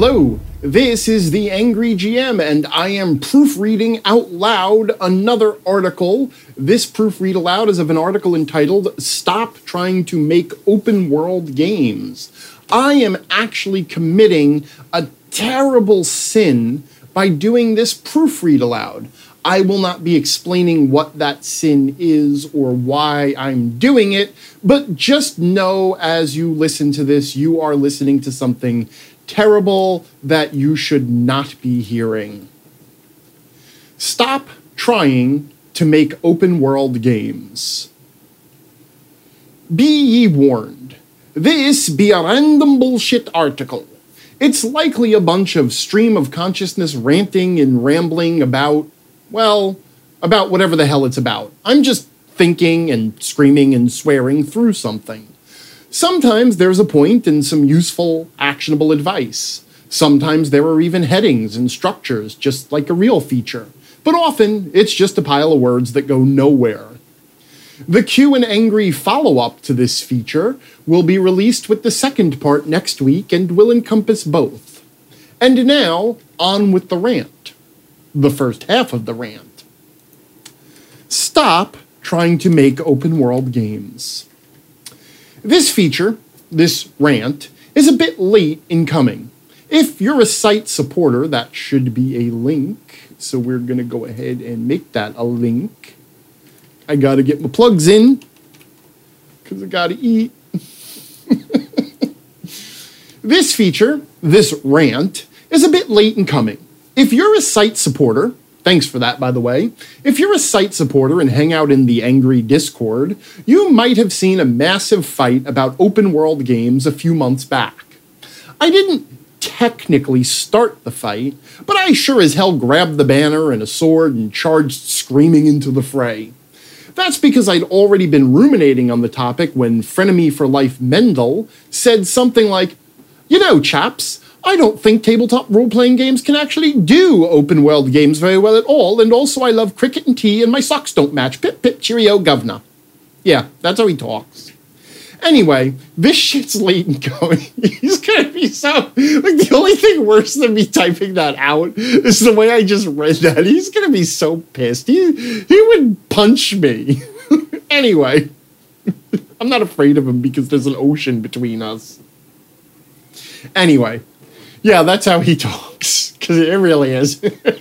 Hello, this is the Angry GM, and I am proofreading out loud another article. This proofread aloud is of an article entitled, Stop Trying to Make Open World Games. I am actually committing a terrible sin by doing this proofread aloud. I will not be explaining what that sin is or why I'm doing it, but just know as you listen to this, you are listening to something terrible that you should not be hearing. Stop trying to make open world games. Be ye warned, this be a random bullshit article. It's likely a bunch of stream of consciousness ranting and rambling about whatever the hell it's about. I'm just thinking and screaming and swearing through something. Sometimes there's a point and some useful, actionable advice. Sometimes there are even headings and structures, just like a real feature. But often, it's just a pile of words that go nowhere. The Q and Angry follow-up to this feature will be released with the second part next week and will encompass both. And now, on with the rant. The first half of the rant. Stop trying to make open world games. This feature, this rant, is a bit late in coming. If you're a site supporter, that should be a link. So we're going to go ahead and make that a link. I got to get my plugs in because I got to eat. This feature, this rant, is a bit late in coming. If you're a site supporter, thanks for that, by the way. If you're a site supporter and hang out in the Angry Discord, you might have seen a massive fight about open world games a few months back. I didn't technically start the fight, but I sure as hell grabbed the banner and a sword and charged screaming into the fray. That's because I'd already been ruminating on the topic when Frenemy for Life Mendel said something like, "You know, chaps, I don't think tabletop role-playing games can actually do open-world games very well at all, and also I love cricket and tea, and my socks don't match. Pip, pip, cheerio, governor." Yeah, that's how he talks. Anyway, this shit's late in going. He's gonna be so... Like, the only thing worse than me typing that out is the way I just read that. He's gonna be so pissed. He would punch me. Anyway, I'm not afraid of him because there's an ocean between us. Anyway. Yeah, that's how he talks, because it really is.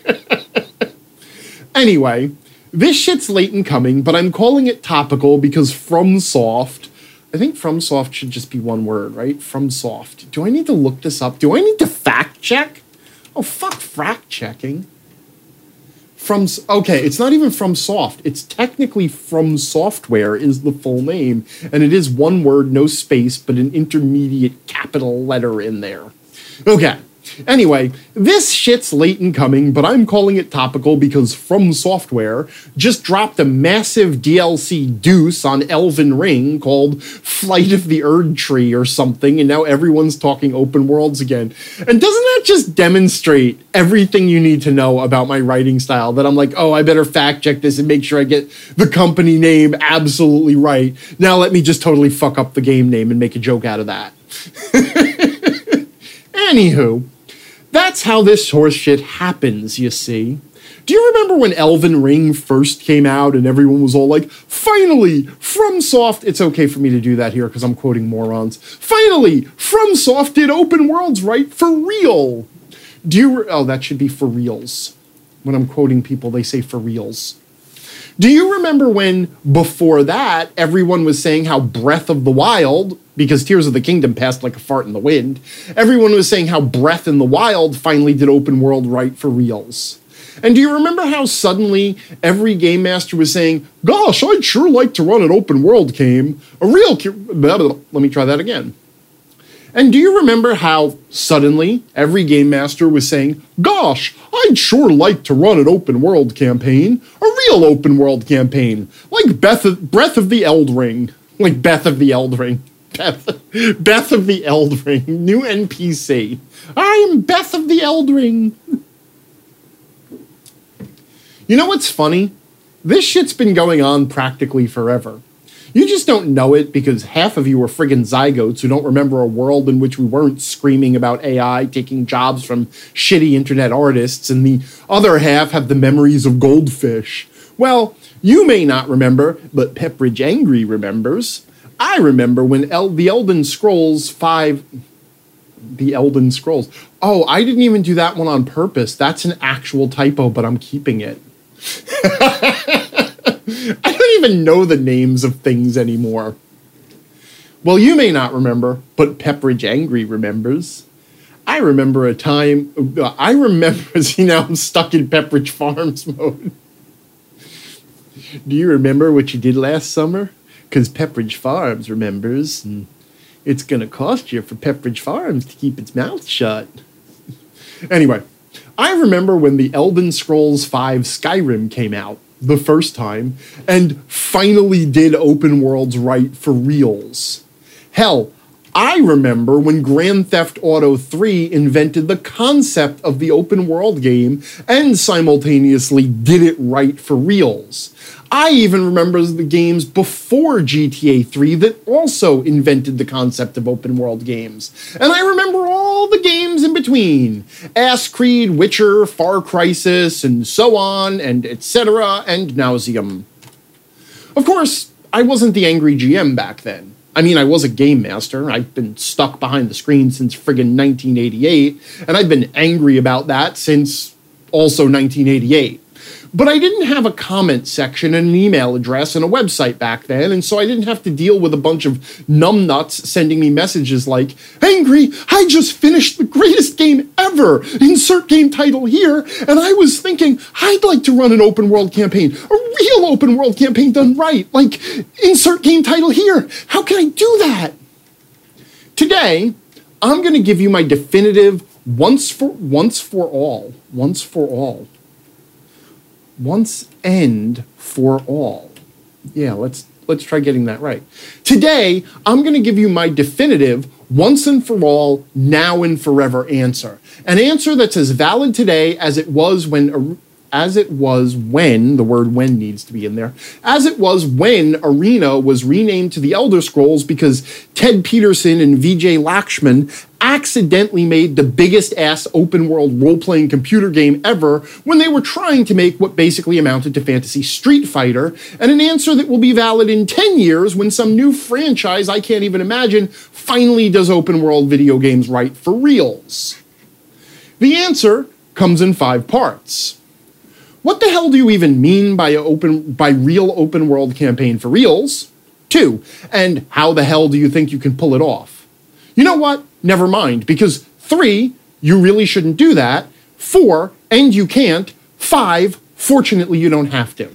Anyway, this shit's late in coming, but I'm calling it topical because FromSoft, I think FromSoft should just be one word, right? FromSoft. Do I need to look this up? Do I need to fact check? Oh, fuck fact checking. Okay, it's not even FromSoft. It's technically From Software is the full name, and it is one word, no space, but an intermediate capital letter in there. Okay, anyway, this shit's late in coming, but I'm calling it topical because From Software just dropped a massive DLC deuce on Elven Ring called Flight of the Erd Tree or something, and now everyone's talking open worlds again. And doesn't that just demonstrate everything you need to know about my writing style? That I'm like, oh, I better fact check this and make sure I get the company name absolutely right. Now let me just totally fuck up the game name and make a joke out of that. Anywho, that's how this horse shit happens, you see. Do you remember when Elven Ring first came out and everyone was all like, finally, FromSoft, it's okay for me to do that here because I'm quoting morons. Finally, FromSoft did open worlds right for real. Oh, that should be for reals. When I'm quoting people, they say for reals. Do you remember when, before that, everyone was saying how Breath of the Wild, because Tears of the Kingdom passed like a fart in the wind, everyone was saying how Breath in the Wild finally did open world right for reals? And do you remember how suddenly every game master was saying, gosh, I'd sure like to run an open world game. Let me try that again. And do you remember how suddenly every game master was saying, gosh, I'd sure like to run an open world campaign, a real open world campaign, like Breath of the Eld Ring. Like Beth of the Eld Ring. Beth of the Eld Ring. New NPC. I am Beth of the Eld Ring. You know what's funny? This shit's been going on practically forever. You just don't know it because half of you are friggin' zygotes who don't remember a world in which we weren't screaming about AI taking jobs from shitty internet artists, and the other half have the memories of goldfish. Well, you may not remember, but Pepperidge Angry remembers. I remember when the Elden Scrolls 5... The Elden Scrolls. Oh, I didn't even do that one on purpose. That's an actual typo, but I'm keeping it. I don't even know the names of things anymore. Well, you may not remember, but Pepperidge Angry remembers. I remember a time... See, now I'm stuck in Pepperidge Farms mode. Do you remember what you did last summer? Because Pepperidge Farms remembers, and it's going to cost you for Pepperidge Farms to keep its mouth shut. Anyway, I remember when the Elden Scrolls 5 Skyrim came out the first time and finally did open worlds right for reals. Hell, I remember when Grand Theft Auto 3 invented the concept of the open world game and simultaneously did it right for reals. I even remember the games before GTA 3 that also invented the concept of open world games. And I remember all the games in between. Ass Creed, Witcher, Far Crysis, and so on, and etc. and nauseum. Of course, I wasn't the angry GM back then. I mean, I was a game master. I've been stuck behind the screen since friggin' 1988, and I've been angry about that since also 1988. But I didn't have a comment section and an email address and a website back then, and so I didn't have to deal with a bunch of numbnuts sending me messages like, "Angry, I just finished the greatest game ever! Insert game title here, and I was thinking I'd like to run an open world campaign, a real open world campaign done right, like insert game title here. How can I do that?" Today, I'm going to give you my definitive once end for all. Yeah, let's try getting that right. Today, I'm going to give you my definitive once and for all, now and forever answer. An answer that's as valid today as it was when the word when needs to be in there, as it was when Arena was renamed to the Elder Scrolls because Ted Peterson and Vijay Lakshman accidentally made the biggest ass open world role-playing computer game ever when they were trying to make what basically amounted to Fantasy Street Fighter, and an answer that will be valid in 10 years when some new franchise I can't even imagine finally does open world video games right for reals. The answer comes in 5 parts. What the hell do you even mean by real open world campaign for reals? 2, and how the hell do you think you can pull it off? You know what? Never mind, because 3, you really shouldn't do that. 4, and you can't. 5, fortunately you don't have to.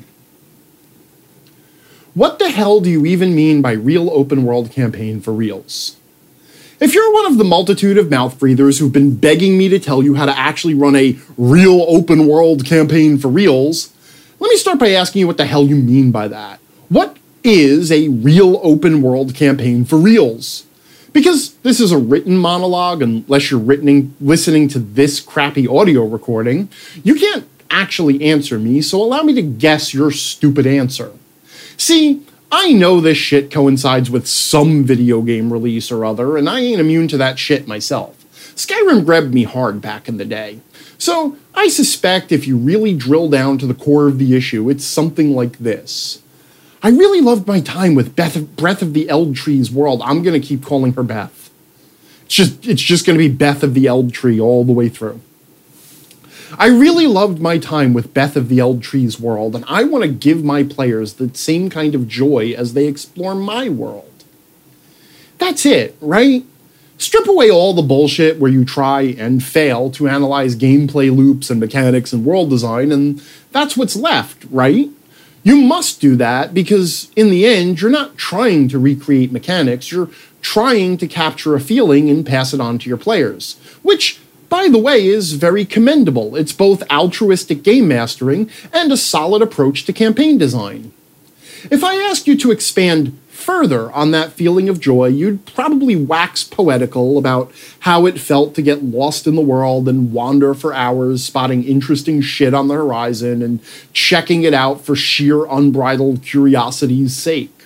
What the hell do you even mean by real open world campaign for reals? If you're one of the multitude of mouth breathers who've been begging me to tell you how to actually run a real open world campaign for reals, let me start by asking you what the hell you mean by that. What is a real open world campaign for reals? Because this is a written monologue, unless you're listening to this crappy audio recording, you can't actually answer me, so allow me to guess your stupid answer. See, I know this shit coincides with some video game release or other, and I ain't immune to that shit myself. Skyrim grabbed me hard back in the day. So I suspect if you really drill down to the core of the issue, it's something like this. I really loved my time with Breath of the Eldtree's world. I'm going to keep calling her Beth. It's just going to be Beth of the Eldtree all the way through. I really loved my time with Beth of the Eldtree's world, and I want to give my players the same kind of joy as they explore my world. That's it, right? Strip away all the bullshit where you try and fail to analyze gameplay loops and mechanics and world design, and that's what's left, right? You must do that because, in the end, you're not trying to recreate mechanics, you're trying to capture a feeling and pass it on to your players, which, by the way, is very commendable. It's both altruistic game mastering and a solid approach to campaign design. If I asked you to expand further on that feeling of joy, you'd probably wax poetical about how it felt to get lost in the world and wander for hours, spotting interesting shit on the horizon and checking it out for sheer unbridled curiosity's sake.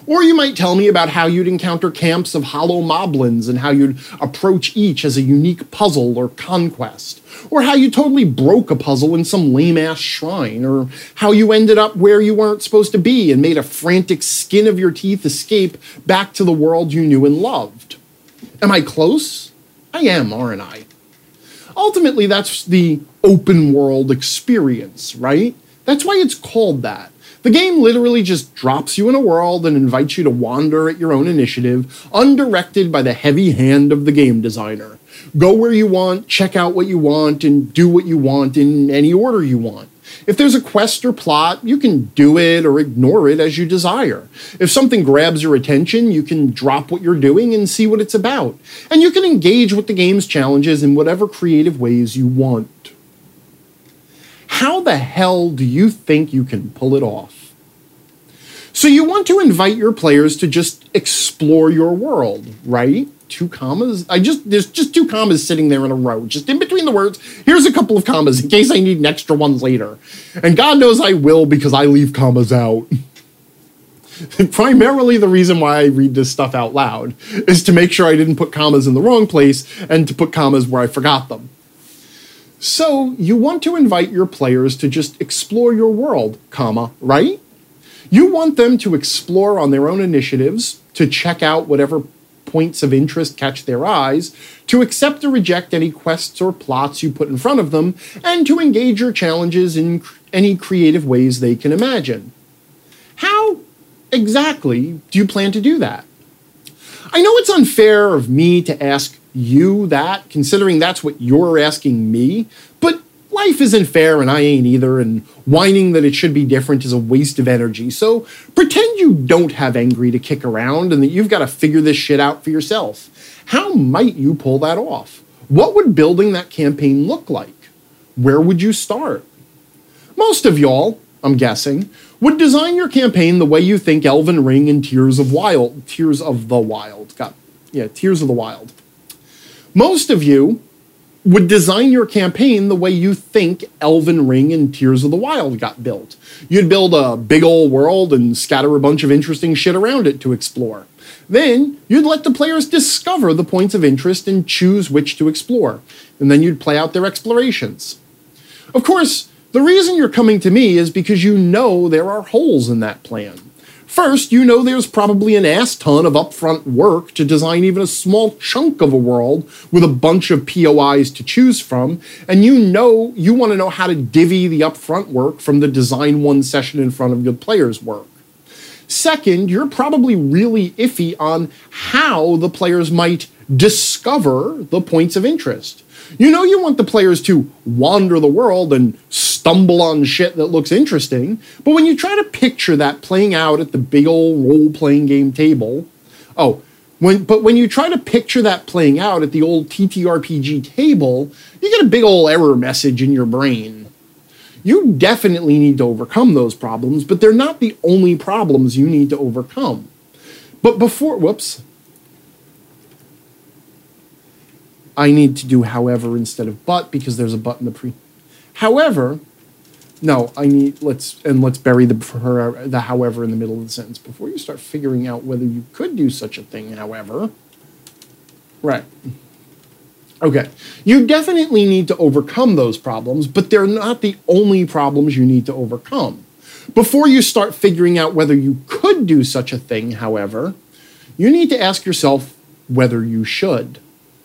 Or you might tell me about how you'd encounter camps of hollow moblins and how you'd approach each as a unique puzzle or conquest. Or how you totally broke a puzzle in some lame-ass shrine. Or how you ended up where you weren't supposed to be and made a frantic skin-of-your-teeth escape back to the world you knew and loved. Am I close? I am, aren't I? Ultimately, that's the open world experience, right? That's why it's called that. The game literally just drops you in a world and invites you to wander at your own initiative, undirected by the heavy hand of the game designer. Go where you want, check out what you want, and do what you want in any order you want. If there's a quest or plot, you can do it or ignore it as you desire. If something grabs your attention, you can drop what you're doing and see what it's about. And you can engage with the game's challenges in whatever creative ways you want. How the hell do you think you can pull it off? So you want to invite your players to just explore your world, right? 2 commas. There's just 2 commas sitting there in a row, just in between the words. Here's a couple of commas in case I need an extra one later. And God knows I will, because I leave commas out. Primarily the reason why I read this stuff out loud is to make sure I didn't put commas in the wrong place and to put commas where I forgot them. So you want to invite your players to just explore your world, comma, right? You want them to explore on their own initiatives, to check out whatever points of interest catch their eyes, to accept or reject any quests or plots you put in front of them, and to engage your challenges in any creative ways they can imagine. How exactly do you plan to do that? I know it's unfair of me to ask you that, considering that's what you're asking me, but life isn't fair and I ain't either, and whining that it should be different is a waste of energy. So pretend you don't have Angry to kick around and that you've got to figure this shit out for yourself. How might you pull that off? What would building that campaign look like? Where would you start? Most of y'all, I'm guessing, would design your campaign the way you think Elden Ring and Tears of the Wild. Most of you would design your campaign the way you think Elden Ring and Tears of the Wild got built. You'd build a big old world and scatter a bunch of interesting shit around it to explore. Then you'd let the players discover the points of interest and choose which to explore. And then you'd play out their explorations. Of course, the reason you're coming to me is because you know there are holes in that plan. First, you know there's probably an ass ton of upfront work to design even a small chunk of a world with a bunch of POIs to choose from, and you want to know how to divvy the upfront work from the design one session in front of your players' work. Second, you're probably really iffy on how the players might discover the points of interest. You know you want the players to wander the world and stumble on shit that looks interesting, but when you try to picture that playing out at the big old role-playing game table, when you try to picture that playing out at the old TTRPG table, you get a big old error message in your brain. You definitely need to overcome those problems, but they're not the only problems you need to overcome. But I need to do however instead of but because there's a but in the However, no, let's bury the however in the middle of the sentence before you start figuring out whether you could do such a thing, however. Right. Okay. You definitely need to overcome those problems, but they're not the only problems you need to overcome. Before you start figuring out whether you could do such a thing, however, you need to ask yourself whether you should.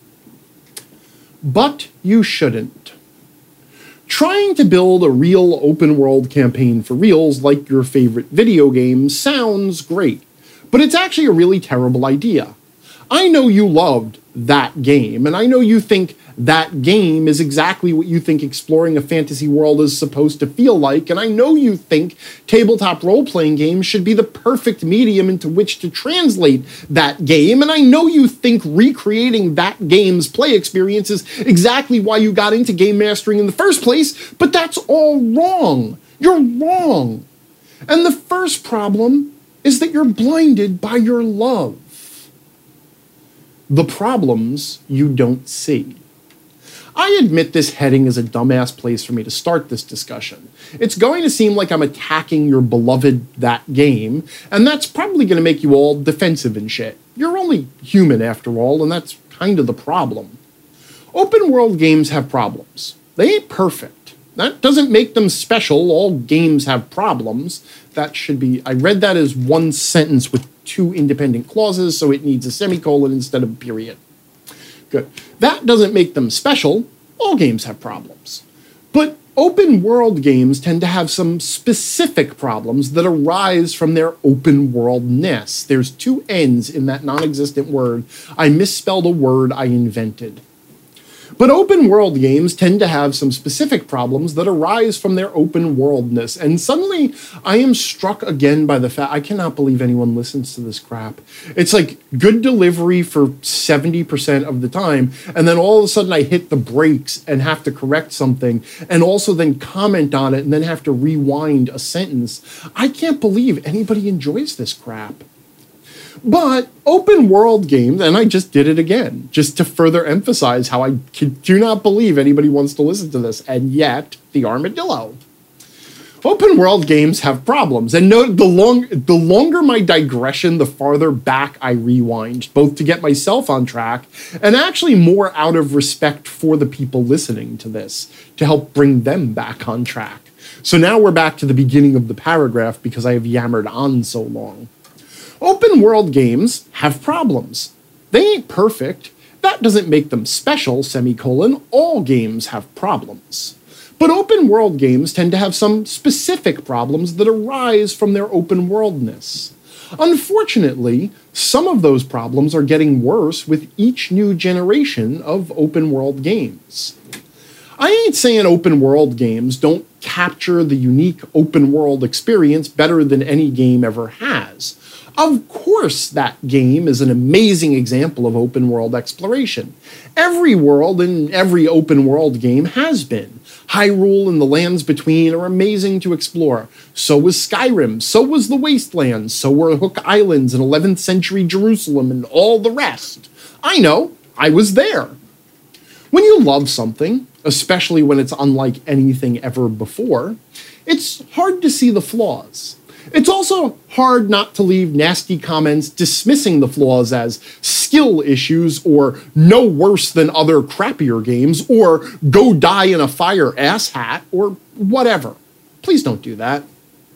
But you shouldn't. Trying to build a real open-world campaign for reals like your favorite video game sounds great, but it's actually a really terrible idea. I know you loved that game, and I know you think that game is exactly what you think exploring a fantasy world is supposed to feel like, and I know you think tabletop role-playing games should be the perfect medium into which to translate that game, and I know you think recreating that game's play experience is exactly why you got into game mastering in the first place, but that's all wrong. You're wrong. And the first problem is that you're blinded by your love. The problems you don't see. I admit this heading is a dumbass place for me to start this discussion. It's going to seem like I'm attacking your beloved That Game, and that's probably going to make you all defensive and shit. You're only human after all, and that's kind of the problem. Open world games have problems. They ain't perfect. That doesn't make them special. All games have problems. That should be, I read that as one sentence with two independent clauses, so it needs a semicolon instead of a period. Good. That doesn't make them special. All games have problems. But open world games tend to have some specific problems that arise from their open worldness. There's two N's in that non-existent word. I misspelled a word I invented. But open world games tend to have some specific problems that arise from their open worldness. And suddenly I am struck again by the fact, I cannot believe anyone listens to this crap. It's like good delivery for 70% of the time. And then all of a sudden I hit the brakes and have to correct something and also then comment on it and then have to rewind a sentence. I can't believe anybody enjoys this crap. But open world games, and I just did it again, just to further emphasize how I do not believe anybody wants to listen to this, and yet the armadillo. Open world games have problems, and note the longer my digression, the farther back I rewind, both to get myself on track and actually more out of respect for the people listening to this, to help bring them back on track. So now we're back to the beginning of the paragraph because I have yammered on so long. Open world games have problems. They ain't perfect. That doesn't make them special, semicolon. All games have problems. But open world games tend to have some specific problems that arise from their open worldness. Unfortunately, some of those problems are getting worse with each new generation of open world games. I ain't saying open world games don't capture the unique open world experience better than any game ever has. Of course, That Game is an amazing example of open world exploration. Every world in every open world game has been. Hyrule and the lands between are amazing to explore. So was Skyrim, so was the Wastelands, so were Hook Islands and 11th century Jerusalem and all the rest. I know, I was there. When you love something, especially when it's unlike anything ever before, it's hard to see the flaws. It's also hard not to leave nasty comments dismissing the flaws as skill issues or no worse than other crappier games or go die in a fire asshat or whatever. Please don't do that.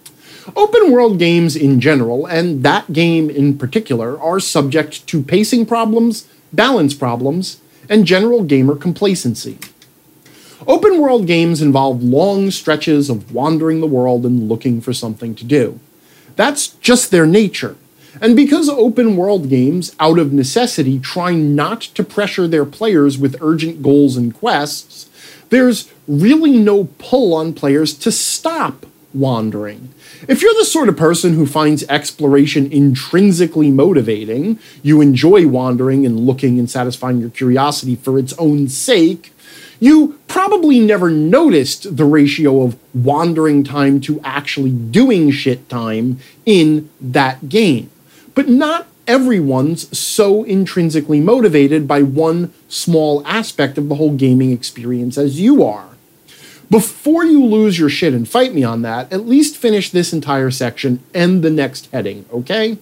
Open world games in general, and That Game in particular, are subject to pacing problems, balance problems, and general gamer complacency. Open world games involve long stretches of wandering the world and looking for something to do. That's just their nature. And because open world games, out of necessity, try not to pressure their players with urgent goals and quests, there's really no pull on players to stop wandering. If you're the sort of person who finds exploration intrinsically motivating, you enjoy wandering and looking and satisfying your curiosity for its own sake, you probably never noticed the ratio of wandering time to actually doing shit time in That Game. But not everyone's so intrinsically motivated by one small aspect of the whole gaming experience as you are. Before you lose your shit and fight me on that, at least finish this entire section and the next heading, okay?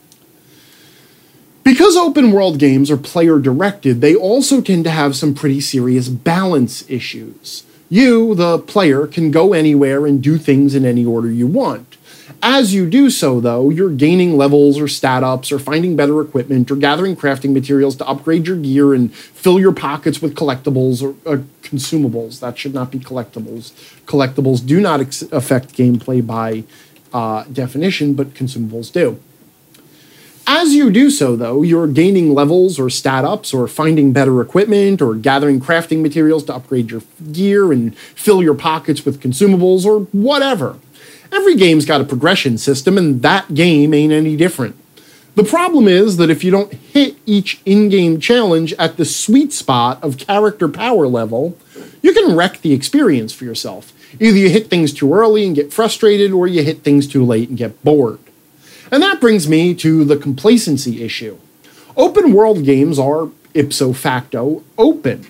Because open world games are player directed, they also tend to have some pretty serious balance issues. You, the player, can go anywhere and do things in any order you want. As you do so, though, you're gaining levels or stat ups or finding better equipment or gathering crafting materials to upgrade your gear and fill your pockets with collectibles or consumables. That should not be collectibles. Collectibles do not affect gameplay by definition, but consumables do. As you do so, though, you're gaining levels or stat ups or finding better equipment or gathering crafting materials to upgrade your gear and fill your pockets with consumables or whatever. Every game's got a progression system, and That Game ain't any different. The problem is that if you don't hit each in-game challenge at the sweet spot of character power level, you can wreck the experience for yourself. Either you hit things too early and get frustrated, or you hit things too late and get bored. And that brings me to the complacency issue. Open world games are, ipso facto, open.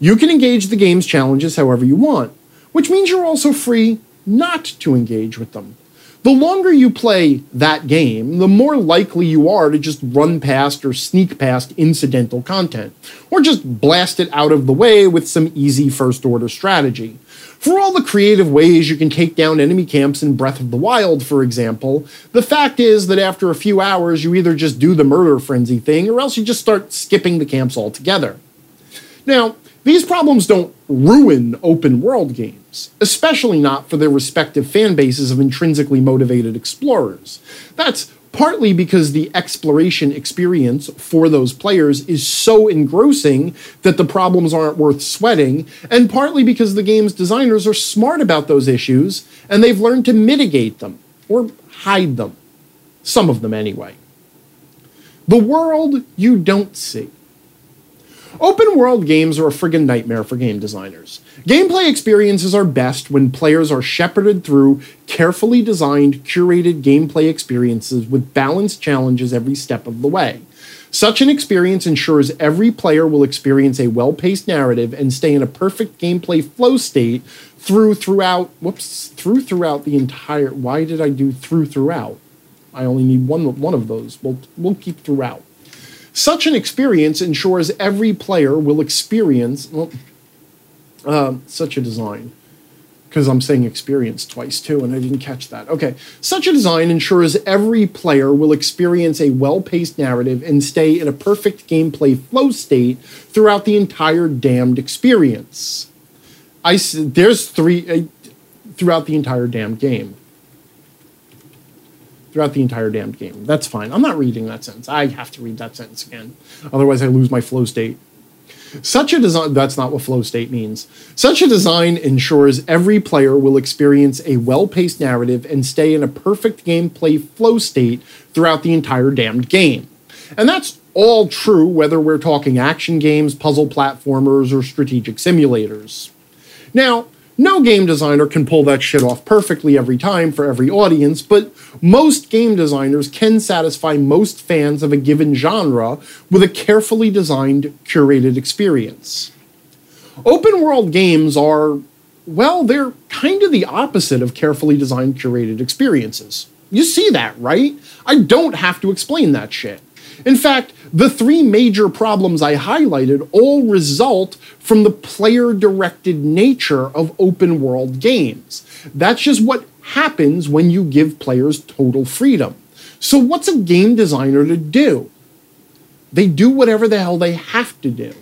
You can engage the game's challenges however you want, which means you're also free not to engage with them. The longer you play that game, the more likely you are to just run past or sneak past incidental content, or just blast it out of the way with some easy first-order strategy. For all the creative ways you can take down enemy camps in Breath of the Wild, for example, the fact is that after a few hours you either just do the murder frenzy thing, or else you just start skipping the camps altogether. Now, these problems don't ruin open world games, especially not for their respective fan bases of intrinsically motivated explorers. That's partly because the exploration experience for those players is so engrossing that the problems aren't worth sweating, and partly because the game's designers are smart about those issues and they've learned to mitigate them, or hide them. Some of them anyway. The world you don't see. Open world games are a friggin' nightmare for game designers. Gameplay experiences are best when players are shepherded through carefully designed, curated gameplay experiences with balanced challenges every step of the way. Such an experience ensures every player will experience a well-paced narrative and stay in a perfect gameplay flow state throughout the entire. Why did I do throughout? I only need one of those. We'll keep throughout. Such an experience ensures every player will experience such a design, because I'm saying experience twice too, and I didn't catch that. Okay, such a design ensures every player will experience a well-paced narrative and stay in a perfect gameplay flow state throughout the entire damned experience. There's three throughout the entire damned game. Throughout the entire damned game. That's fine. I'm not reading that sentence. I have to read that sentence again. Otherwise, I lose my flow state. Such a design, that's not what flow state means. Such a design ensures every player will experience a well-paced narrative and stay in a perfect gameplay flow state throughout the entire damned game. And that's all true whether we're talking action games, puzzle platformers, or strategic simulators. Now, no game designer can pull that shit off perfectly every time for every audience, but most game designers can satisfy most fans of a given genre with a carefully designed, curated experience. Open world games are, well, they're kind of the opposite of carefully designed, curated experiences. You see that, right? I don't have to explain that shit. In fact, the three major problems I highlighted all result from the player-directed nature of open-world games. That's just what happens when you give players total freedom. So what's a game designer to do? They do whatever the hell they have to do.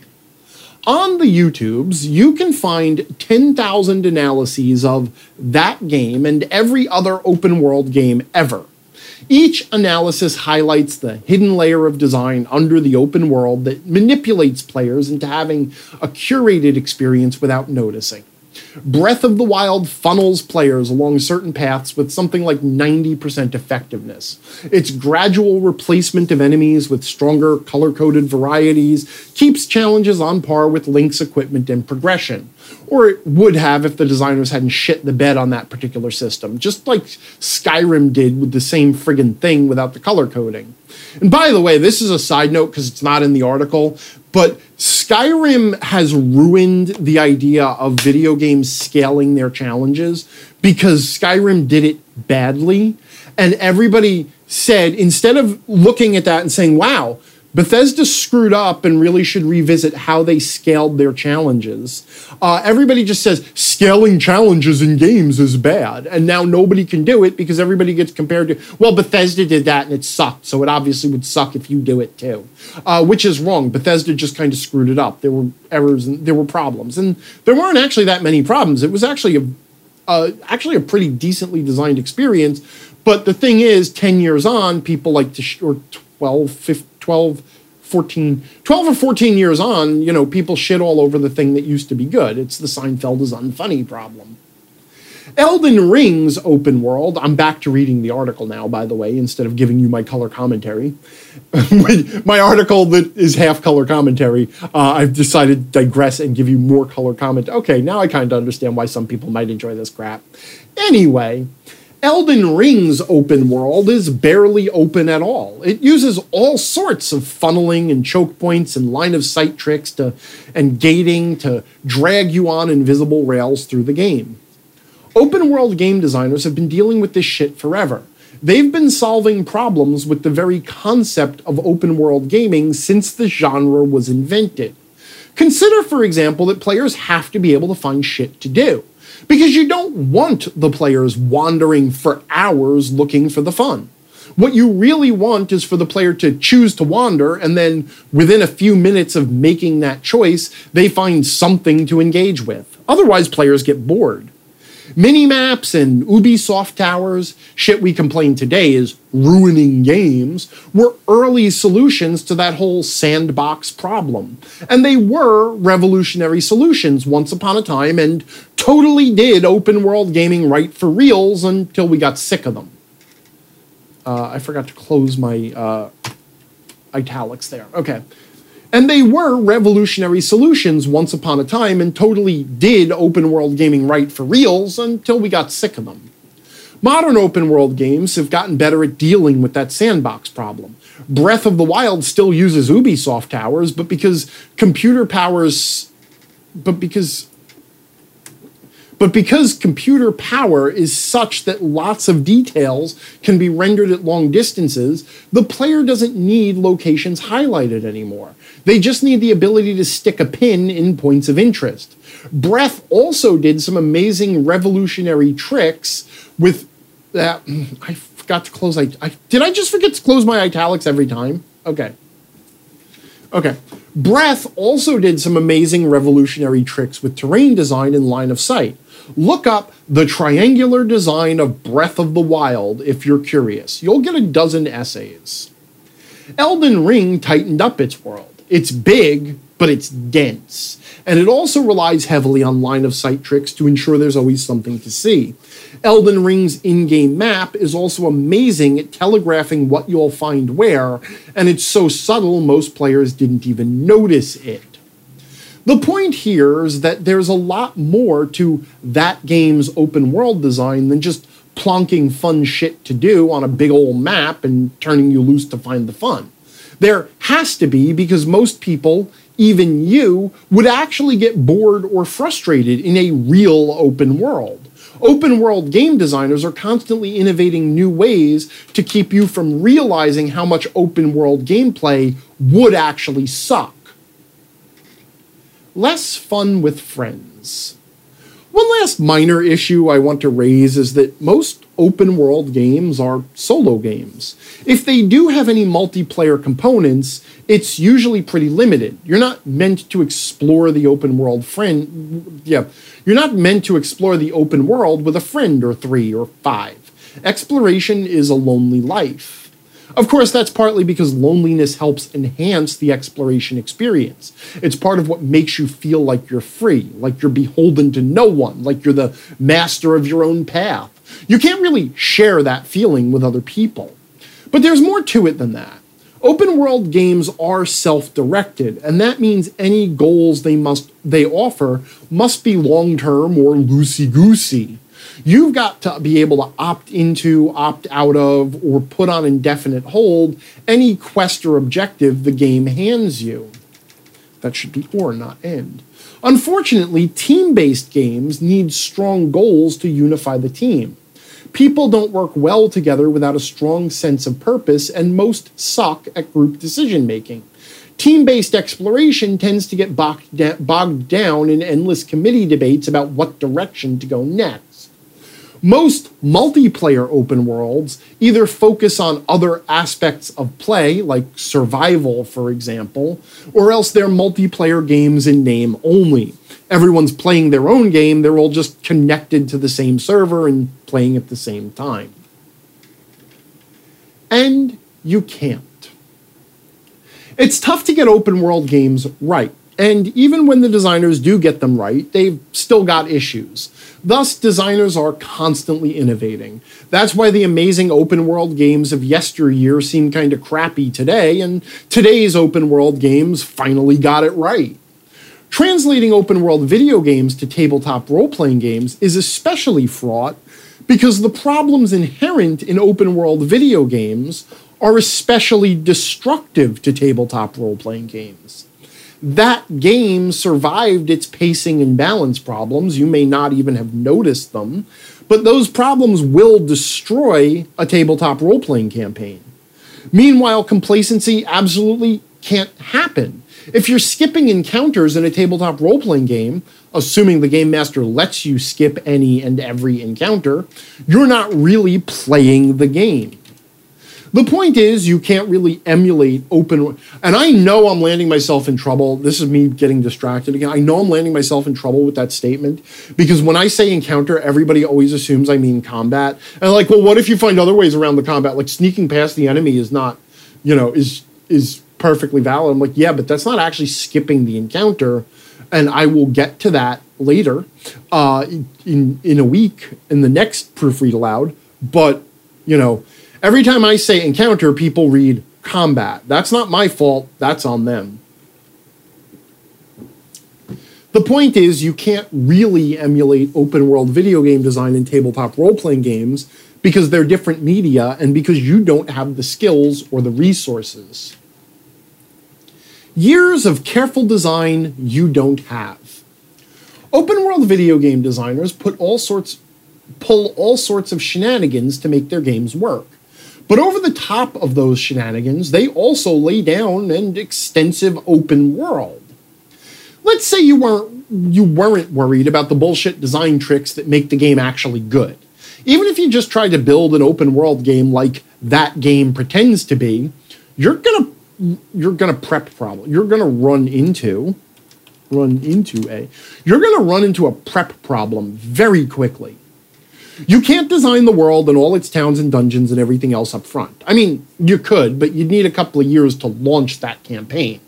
On the YouTubes, you can find 10,000 analyses of that game and every other open-world game ever. Each analysis highlights the hidden layer of design under the open world that manipulates players into having a curated experience without noticing. Breath of the Wild funnels players along certain paths with something like 90% effectiveness. Its gradual replacement of enemies with stronger color-coded varieties keeps challenges on par with Link's equipment and progression. Or it would have if the designers hadn't shit the bed on that particular system, just like Skyrim did with the same friggin' thing without the color coding. And by the way, this is a side note because it's not in the article, but Skyrim has ruined the idea of video games scaling their challenges because Skyrim did it badly. And everybody said, instead of looking at that and saying, wow, Bethesda screwed up and really should revisit how they scaled their challenges. Everybody just says scaling challenges in games is bad. And now nobody can do it because everybody gets compared to, well, Bethesda did that and it sucked. So it obviously would suck if you do it too. Which is wrong. Bethesda just kind of screwed it up. There were errors and there were problems. And there weren't actually that many problems. It was actually a pretty decently designed experience. But the thing is, 10 years on, people like to, or 12 or 14 years on, you know, people shit all over the thing that used to be good. It's the Seinfeld is unfunny problem. Elden Ring's open world, I'm back to reading the article now, by the way, instead of giving you my color commentary. My article that is half color commentary, I've decided to digress and give you more color comment. Okay, now I kind of understand why some people might enjoy this crap. Anyway, Elden Ring's open world is barely open at all. It uses all sorts of funneling and choke points and line of sight tricks and gating to drag you on invisible rails through the game. Open world game designers have been dealing with this shit forever. They've been solving problems with the very concept of open world gaming since the genre was invented. Consider, for example, that players have to be able to find shit to do, because you don't want the players wandering for hours looking for the fun. What you really want is for the player to choose to wander, and then within a few minutes of making that choice, they find something to engage with. Otherwise, players get bored. Minimaps and Ubisoft towers, shit we complain today is ruining games, were early solutions to that whole sandbox problem. And they were revolutionary solutions once upon a time and totally did open world gaming right for reals until we got sick of them. I forgot to close my italics there. Okay. And they were revolutionary solutions once upon a time and totally did open world gaming right for reals until we got sick of them. Modern open world games have gotten better at dealing with that sandbox problem. Breath of the Wild still uses Ubisoft towers, but because computer power is such that lots of details can be rendered at long distances, the player doesn't need locations highlighted anymore. They just need the ability to stick a pin in points of interest. Breath also did some amazing revolutionary tricks with that. I forgot to close. Did I just forget to close my italics every time? Okay. Breath also did some amazing revolutionary tricks with terrain design and line of sight. Look up the triangular design of Breath of the Wild if you're curious. You'll get a dozen essays. Elden Ring tightened up its world. It's big, but it's dense. And it also relies heavily on line of sight tricks to ensure there's always something to see. Elden Ring's in-game map is also amazing at telegraphing what you'll find where, and it's so subtle most players didn't even notice it. The point here is that there's a lot more to that game's open world design than just plonking fun shit to do on a big old map and turning you loose to find the fun. There has to be, because most people, even you, would actually get bored or frustrated in a real open world. Open world game designers are constantly innovating new ways to keep you from realizing how much open world gameplay would actually suck. Less fun with friends. One last minor issue I want to raise is that most open world games are solo games. If they do have any multiplayer components, it's usually pretty limited. You're not meant to explore the open world You're not meant to explore the open world with a friend or 3 or 5. Exploration is a lonely life. Of course, that's partly because loneliness helps enhance the exploration experience. It's part of what makes you feel like you're free, like you're beholden to no one, like you're the master of your own path. You can't really share that feeling with other people. But there's more to it than that. Open world games are self-directed, and that means any goals they offer must be long-term or loosey-goosey. You've got to be able to opt into, opt out of, or put on indefinite hold any quest or objective the game hands you. That should be or, not and. Unfortunately, team-based games need strong goals to unify the team. People don't work well together without a strong sense of purpose, and most suck at group decision-making. Team-based exploration tends to get bogged down in endless committee debates about what direction to go next. Most multiplayer open worlds either focus on other aspects of play, like survival, for example, or else they're multiplayer games in name only. Everyone's playing their own game, they're all just connected to the same server and playing at the same time. And you can't. It's tough to get open world games right. And even when the designers do get them right, they've still got issues. Thus, designers are constantly innovating. That's why the amazing open world games of yesteryear seem kind of crappy today, and today's open world games finally got it right. Translating open world video games to tabletop role-playing games is especially fraught because the problems inherent in open world video games are especially destructive to tabletop role-playing games. That game survived its pacing and balance problems. You may not even have noticed them, but those problems will destroy a tabletop role-playing campaign. Meanwhile, complacency absolutely can't happen. If you're skipping encounters in a tabletop role-playing game, assuming the game master lets you skip any and every encounter, you're not really playing the game. The point is, you can't really emulate open... And I know I'm landing myself in trouble. This is me getting distracted again. I know I'm landing myself in trouble with that statement because when I say encounter, everybody always assumes I mean combat. And like, well, what if you find other ways around the combat? Like sneaking past the enemy is not, is perfectly valid. I'm like, yeah, but that's not actually skipping the encounter. And I will get to that later in a week in the next Proofread Aloud. But, every time I say encounter, people read combat. That's not my fault. That's on them. The point is, you can't really emulate open world video game design in tabletop role-playing games because they're different media and because you don't have the skills or the resources. Years of careful design you don't have. Open world video game designers pull all sorts of shenanigans to make their games work. But over the top of those shenanigans, they also lay down an extensive open world. Let's say you weren't worried about the bullshit design tricks that make the game actually good. Even if you just tried to build an open world game like that game pretends to be, you're gonna prep problem. You're gonna run into a prep problem very quickly. You can't design the world and all its towns and dungeons and everything else up front. I mean, you could, but you'd need a couple of years to launch that campaign.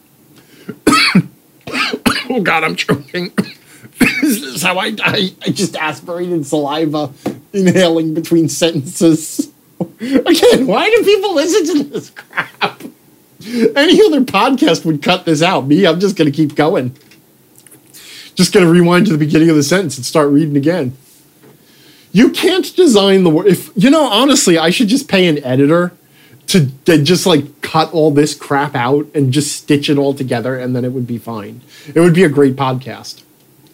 Oh God, I'm choking. This is how I die. I just aspirated saliva, inhaling between sentences. Again, why do people listen to this crap? Any other podcast would cut this out. Me, I'm just going to keep going. Just going to rewind to the beginning of the sentence and start reading again. You can't design the world. Honestly, I should just pay an editor to just cut all this crap out and just stitch it all together, and then it would be fine. It would be a great podcast.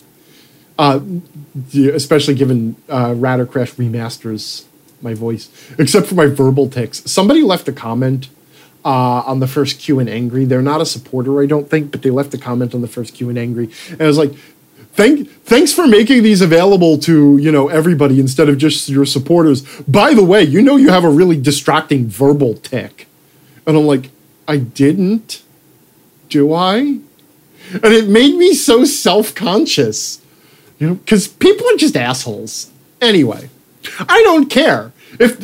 Especially given Rattercrash remasters my voice, except for my verbal tics. Somebody left a comment on the first Q and Angry. They're not a supporter, I don't think, but they left a comment on the first Q and Angry. And I was like, Thanks for making these available to, everybody instead of just your supporters. By the way, you have a really distracting verbal tic. And I'm like, I didn't, do I? And it made me so self-conscious, because people are just assholes. Anyway, I don't care. If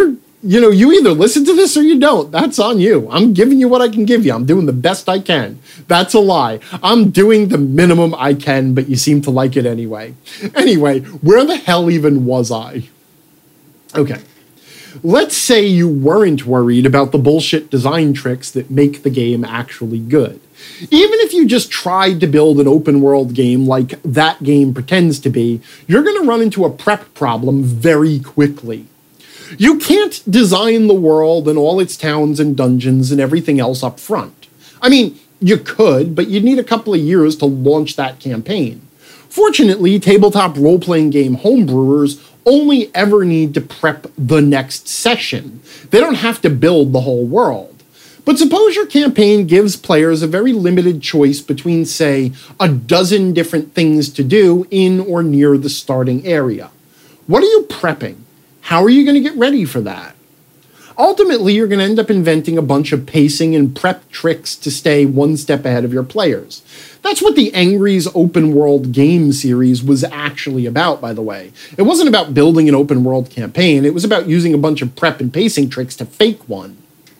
you either listen to this or you don't. That's on you. I'm giving you what I can give you. I'm doing the best I can. That's a lie. I'm doing the minimum I can, but you seem to like it anyway. Anyway, where the hell even was I? Okay. Let's say you weren't worried about the bullshit design tricks that make the game actually good. Even if you just tried to build an open world game like that game pretends to be, you're going to run into a prep problem very quickly. You can't design the world and all its towns and dungeons and everything else up front. I mean, you could, but you'd need a couple of years to launch that campaign. Fortunately, tabletop role-playing game homebrewers only ever need to prep the next session. They don't have to build the whole world. But suppose your campaign gives players a very limited choice between, say, a dozen different things to do in or near the starting area. What are you prepping? How are you going to get ready for that? Ultimately, you're going to end up inventing a bunch of pacing and prep tricks to stay one step ahead of your players. That's what the Angry's open world game series was actually about, by the way. It wasn't about building an open world campaign. It was about using a bunch of prep and pacing tricks to fake one.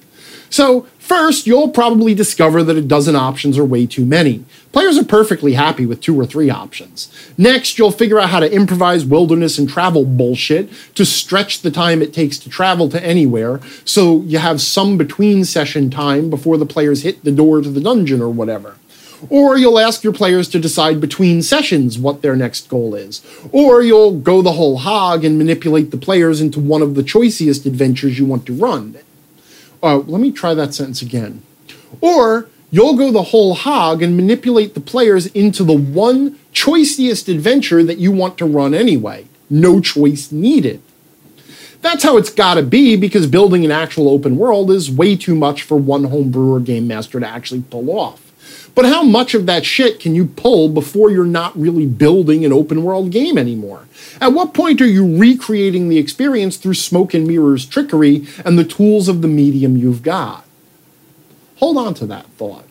So, first, you'll probably discover that a dozen options are way too many. Players are perfectly happy with 2 or 3 options. Next, you'll figure out how to improvise wilderness and travel bullshit to stretch the time it takes to travel to anywhere, so you have some between session time before the players hit the door to the dungeon or whatever. Or you'll ask your players to decide between sessions what their next goal is. Or you'll go the whole hog and manipulate the players into one of the choicest adventures you want to run. Let me try that sentence again. Or you'll go the whole hog and manipulate the players into the one choicest adventure that you want to run anyway. No choice needed. That's how it's gotta be, because building an actual open world is way too much for one homebrew or game master to actually pull off. But how much of that shit can you pull before you're not really building an open world game anymore? At what point are you recreating the experience through smoke and mirrors trickery and the tools of the medium you've got? Hold on to that thought.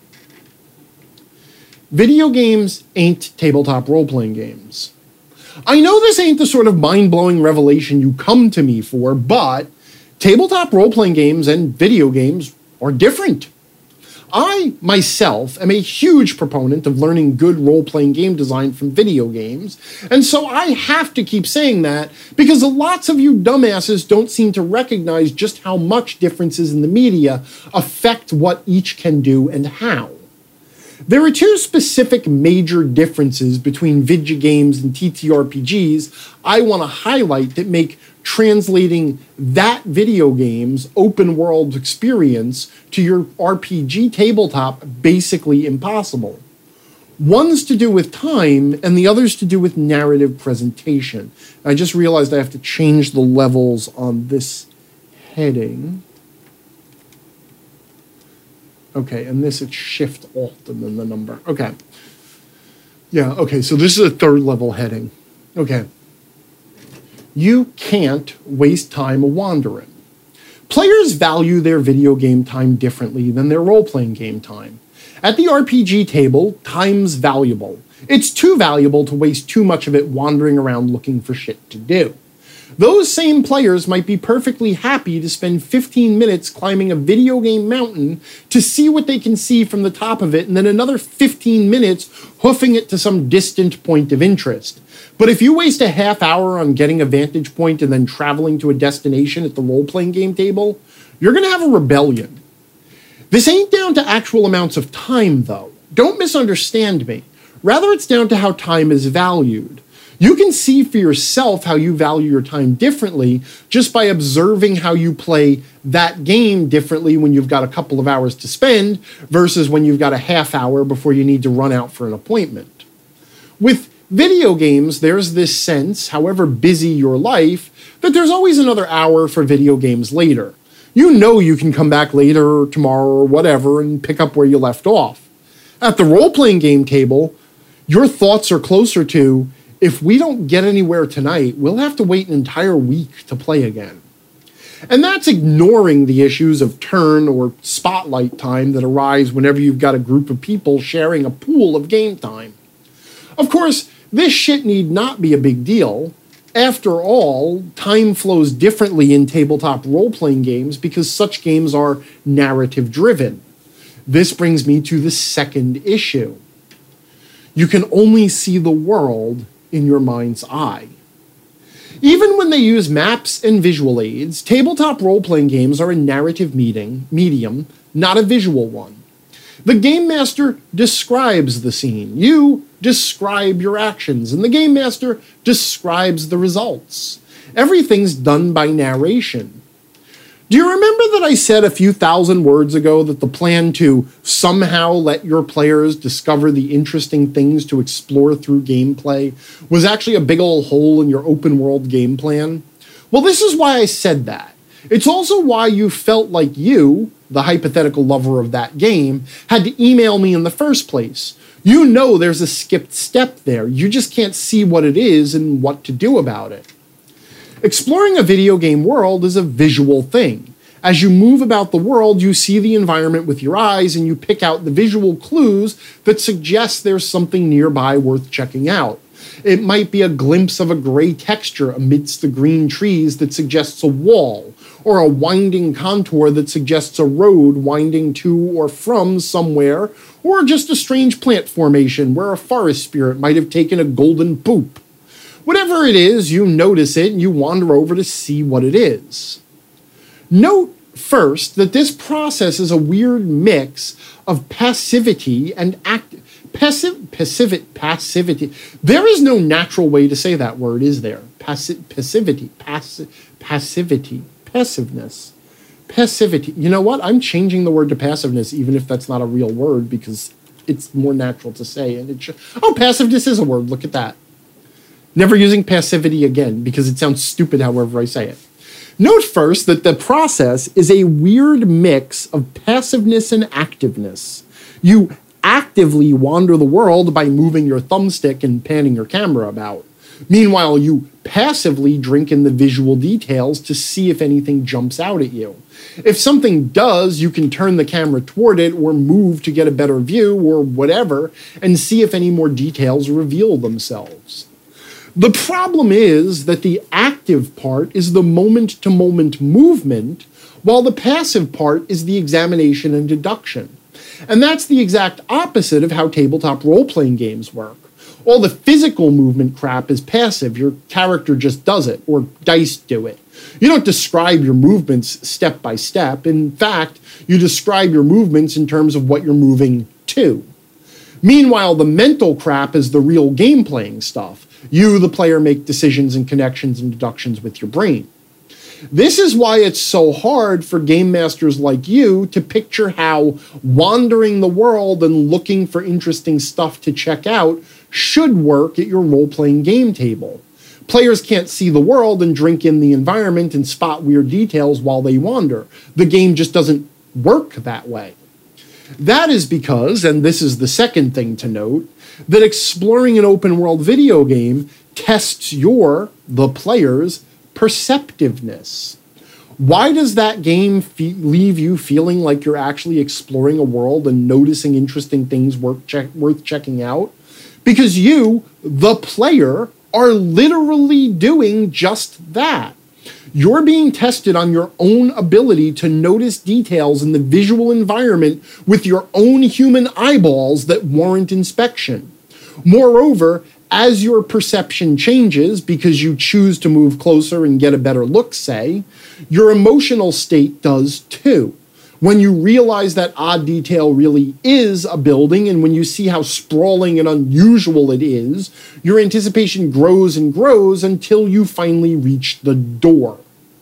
Video games ain't tabletop role-playing games. I know this ain't the sort of mind-blowing revelation you come to me for, but tabletop role-playing games and video games are different. I, myself, am a huge proponent of learning good role-playing game design from video games, and so I have to keep saying that because lots of you dumbasses don't seem to recognize just how much differences in the media affect what each can do and how. There are two specific major differences between video games and TTRPGs I want to highlight that make translating that video game's open world experience to your RPG tabletop basically impossible. One's to do with time, and the other's to do with narrative presentation. I just realized I have to change the levels on this heading. Okay, and this it's Shift Alt and then the number. Okay. Yeah, okay, so this is a third level heading. Okay. You can't waste time wandering. Players value their video game time differently than their role-playing game time. At the RPG table, time's valuable. It's too valuable to waste too much of it wandering around looking for shit to do. Those same players might be perfectly happy to spend 15 minutes climbing a video game mountain to see what they can see from the top of it, and then another 15 minutes hoofing it to some distant point of interest. But if you waste a half hour on getting a vantage point and then traveling to a destination at the role-playing game table, you're going to have a rebellion. This ain't down to actual amounts of time, though. Don't misunderstand me. Rather, it's down to how time is valued. You can see for yourself how you value your time differently just by observing how you play that game differently when you've got a couple of hours to spend versus when you've got a half hour before you need to run out for an appointment. With video games, there's this sense, however busy your life, that there's always another hour for video games later. You know you can come back later or tomorrow or whatever and pick up where you left off. At the role-playing game table, your thoughts are closer to, if we don't get anywhere tonight, we'll have to wait an entire week to play again. And that's ignoring the issues of turn or spotlight time that arise whenever you've got a group of people sharing a pool of game time. Of course, this shit need not be a big deal. After all, time flows differently in tabletop role-playing games because such games are narrative-driven. This brings me to the second issue. You can only see the world in your mind's eye. Even when they use maps and visual aids, tabletop role-playing games are a narrative medium, not a visual one. The game master describes the scene. You describe your actions, and the game master describes the results. Everything's done by narration. Do you remember that I said a few thousand words ago that the plan to somehow let your players discover the interesting things to explore through gameplay was actually a big old hole in your open world game plan? Well, this is why I said that. It's also why you felt like you, the hypothetical lover of that game, had to email me in the first place. You know there's a skipped step there. You just can't see what it is and what to do about it. Exploring a video game world is a visual thing. As you move about the world, you see the environment with your eyes and you pick out the visual clues that suggest there's something nearby worth checking out. It might be a glimpse of a gray texture amidst the green trees that suggests a wall, or a winding contour that suggests a road winding to or from somewhere, or just a strange plant formation where a forest spirit might have taken a golden poop. Whatever it is, you notice it and you wander over to see what it is. Note first that this process is a weird mix of passivity and Passivity. There is no natural way to say that word, is there? Passivity. Passiveness. Passivity. You know what? I'm changing the word to passiveness, even if that's not a real word, because it's more natural to say. And passiveness is a word. Look at that. Never using passivity again, because it sounds stupid however I say it. Note first that the process is a weird mix of passiveness and activeness. You actively wander the world by moving your thumbstick and panning your camera about. Meanwhile, you passively drink in the visual details to see if anything jumps out at you. If something does, you can turn the camera toward it or move to get a better view or whatever and see if any more details reveal themselves. The problem is that the active part is the moment-to-moment movement, while the passive part is the examination and deduction. And that's the exact opposite of how tabletop role-playing games work. All the physical movement crap is passive. Your character just does it, or dice do it. You don't describe your movements step by step. In fact, you describe your movements in terms of what you're moving to. Meanwhile, the mental crap is the real game-playing stuff. You, the player, make decisions and connections and deductions with your brain. This is why it's so hard for game masters like you to picture how wandering the world and looking for interesting stuff to check out should work at your role-playing game table. Players can't see the world and drink in the environment and spot weird details while they wander. The game just doesn't work that way. That is because, and this is the second thing to note, that exploring an open-world video game tests the player's, perceptiveness. Why does that game leave you feeling like you're actually exploring a world and noticing interesting things worth checking out? Because you, the player, are literally doing just that. You're being tested on your own ability to notice details in the visual environment with your own human eyeballs that warrant inspection. Moreover, as your perception changes because you choose to move closer and get a better look, say, your emotional state does too. When you realize that odd detail really is a building, and when you see how sprawling and unusual it is, your anticipation grows and grows until you finally reach the door.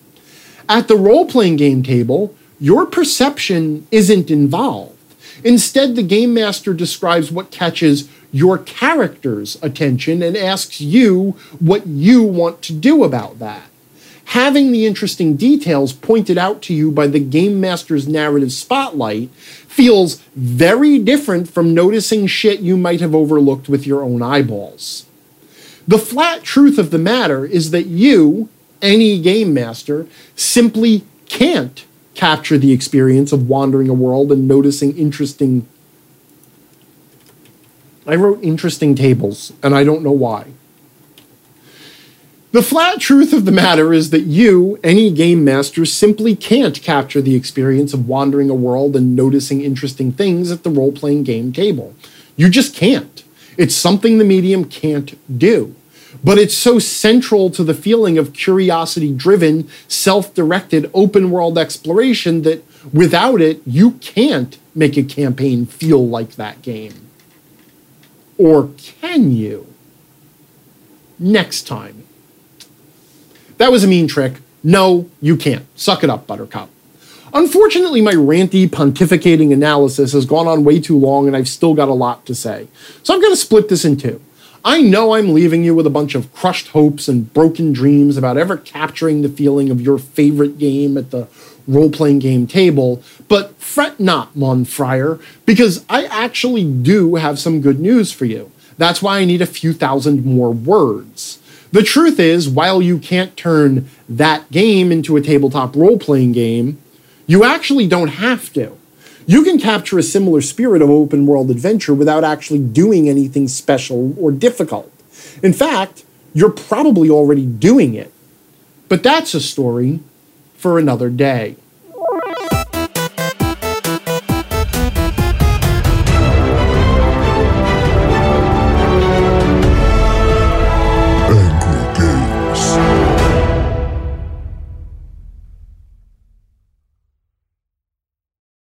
At the role-playing game table, your perception isn't involved. Instead, the game master describes what catches your character's attention and asks you what you want to do about that. Having the interesting details pointed out to you by the game master's narrative spotlight feels very different from noticing shit you might have overlooked with your own eyeballs. The flat truth of the matter is that you, any game master, simply can't capture the experience of wandering a world and noticing interesting... I wrote interesting tables, and I don't know why. The flat truth of the matter is that you, any game master, simply can't capture the experience of wandering a world and noticing interesting things at the role-playing game table. You just can't. It's something the medium can't do. But it's so central to the feeling of curiosity-driven, self-directed, open-world exploration that without it, you can't make a campaign feel like that game. Or can you? Next time. That was a mean trick. No, you can't. Suck it up, Buttercup. Unfortunately, my ranty, pontificating analysis has gone on way too long and I've still got a lot to say. So I'm going to split this in two. I know I'm leaving you with a bunch of crushed hopes and broken dreams about ever capturing the feeling of your favorite game at the role-playing game table, but fret not, mon frere, because I actually do have some good news for you. That's why I need a few thousand more words. The truth is, while you can't turn that game into a tabletop role-playing game, you actually don't have to. You can capture a similar spirit of open-world adventure without actually doing anything special or difficult. In fact, you're probably already doing it. But that's a story for another day.